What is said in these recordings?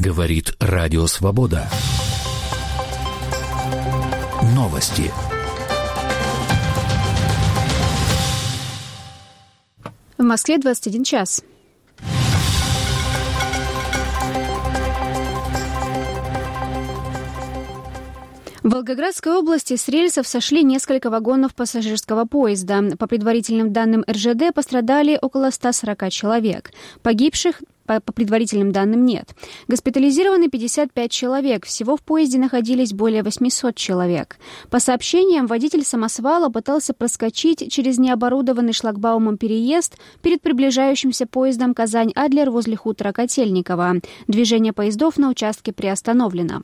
Говорит Радио Свобода. Новости. В Москве 21 час. В Волгоградской области с рельсов сошли несколько вагонов пассажирского поезда. По предварительным данным РЖД пострадали около 140 человек. Погибших по предварительным данным нет. Госпитализированы 55 человек. Всего в поезде находились более 800 человек. По сообщениям, водитель самосвала пытался проскочить через необорудованный шлагбаумом переезд перед приближающимся поездом Казань-Адлер возле хутора Котельниково. Движение поездов на участке приостановлено.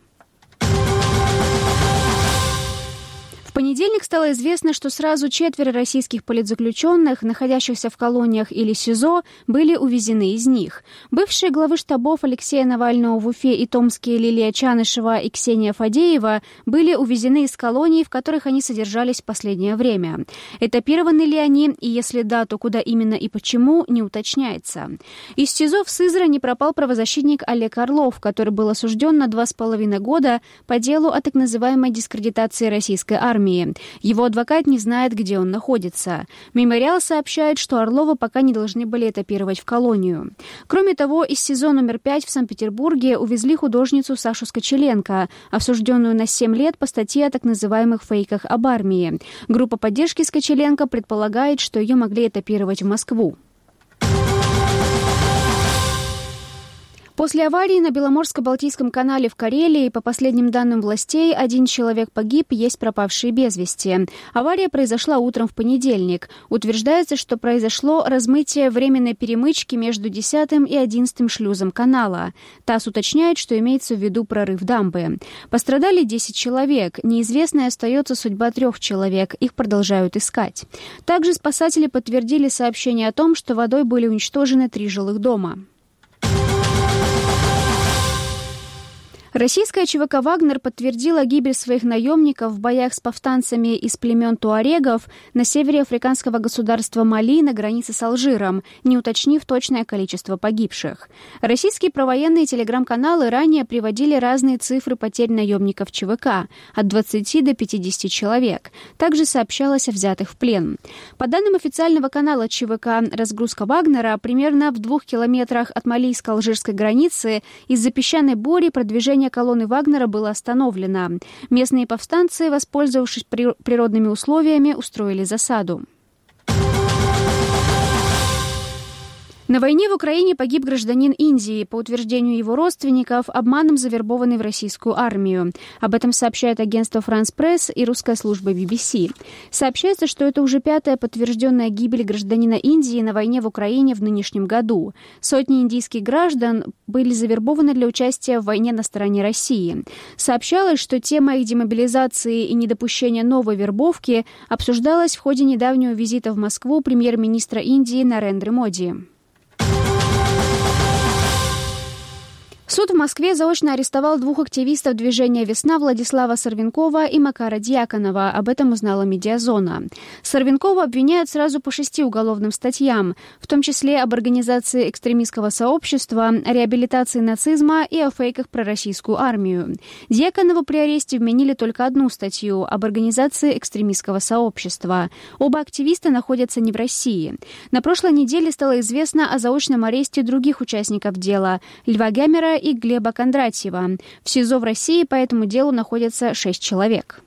В понедельник стало известно, что сразу 4 российских политзаключенных, находящихся в колониях или СИЗО, были увезены из них. Бывшие главы штабов Алексея Навального в Уфе и Томске Лилия Чанышева и Ксения Фадеева были увезены из колоний, в которых они содержались в последнее время. Этапированы ли они, и если да, то куда именно и почему, не уточняется. Из СИЗО в Сызрани пропал правозащитник Олег Орлов, который был осужден на 2,5 года по делу о так называемой дискредитации российской армии. Его адвокат не знает, где он находится. Мемориал сообщает, что Орлова пока не должны были этапировать в колонию. Кроме того, из СИЗО номер 5 в Санкт-Петербурге увезли художницу Сашу Скочеленко, осужденную на 7 лет по статье о так называемых фейках об армии. Группа поддержки Скочеленко предполагает, что ее могли этапировать в Москву. После аварии на Беломорско-Балтийском канале в Карелии, по последним данным властей, 1 человек погиб, есть пропавшие без вести. Авария произошла утром в понедельник. Утверждается, что произошло размытие временной перемычки между 10 и 11 шлюзом канала. ТАСС уточняет, что имеется в виду прорыв дамбы. Пострадали 10 человек. Неизвестной остается судьба 3 человек. Их продолжают искать. Также спасатели подтвердили сообщение о том, что водой были уничтожены 3 жилых дома. Российская ЧВК «Вагнер» подтвердила гибель своих наемников в боях с повстанцами из племен туарегов на севере африканского государства Мали на границе с Алжиром, не уточнив точное количество погибших. Российские провоенные телеграм-каналы ранее приводили разные цифры потерь наемников ЧВК – от 20 до 50 человек. Также сообщалось о взятых в плен. По данным официального канала ЧВК, разгрузка «Вагнера» примерно в 2 километрах от малийско-алжирской границы из-за песчаной бури продвижение колонны Вагнера было остановлено. Местные повстанцы, воспользовавшись природными условиями, устроили засаду. На войне в Украине погиб гражданин Индии, по утверждению его родственников, обманом завербованный в российскую армию. Об этом сообщает агентство France Press и русская служба BBC. Сообщается, что это уже 5-я подтвержденная гибель гражданина Индии на войне в Украине в нынешнем году. Сотни индийских граждан были завербованы для участия в войне на стороне России. Сообщалось, что тема их демобилизации и недопущения новой вербовки обсуждалась в ходе недавнего визита в Москву премьер-министра Индии Нарендры Моди. Суд в Москве заочно арестовал 2 активистов движения «Весна» Владислава Сорвенкова и Макара Дьяконова. Об этом узнала «Медиазона». Сорвенкова обвиняют сразу по 6 уголовным статьям, в том числе об организации экстремистского сообщества, о реабилитации нацизма и о фейках про российскую армию. Дьяконову при аресте вменили только 1 статью об организации экстремистского сообщества. Оба активиста находятся не в России. На прошлой неделе стало известно о заочном аресте других участников дела – Льва Гямера и Глеба Кондратьева. В СИЗО в России по этому делу находятся 6 человек.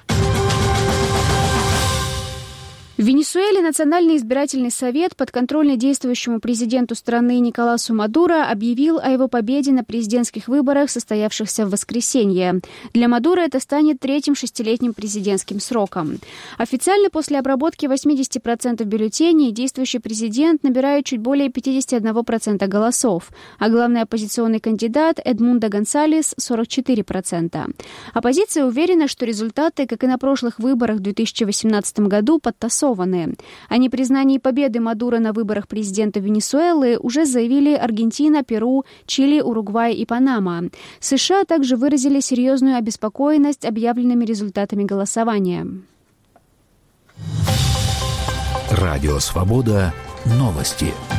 В Венесуэле Национальный избирательный совет, подконтрольный действующему президенту страны Николасу Мадуро, объявил о его победе на президентских выборах, состоявшихся в воскресенье. Для Мадуро это станет 3-м 6-летним президентским сроком. Официально после обработки 80% бюллетеней действующий президент набирает чуть более 51% голосов, а главный оппозиционный кандидат Эдмундо Гонсалес – 44%. Оппозиция уверена, что результаты, как и на прошлых выборах в 2018 году, подтасованы. О непризнании победы Мадуро на выборах президента Венесуэлы уже заявили Аргентина, Перу, Чили, Уругвай и Панама. США также выразили серьезную обеспокоенность объявленными результатами голосования. Радио «Свобода». Новости.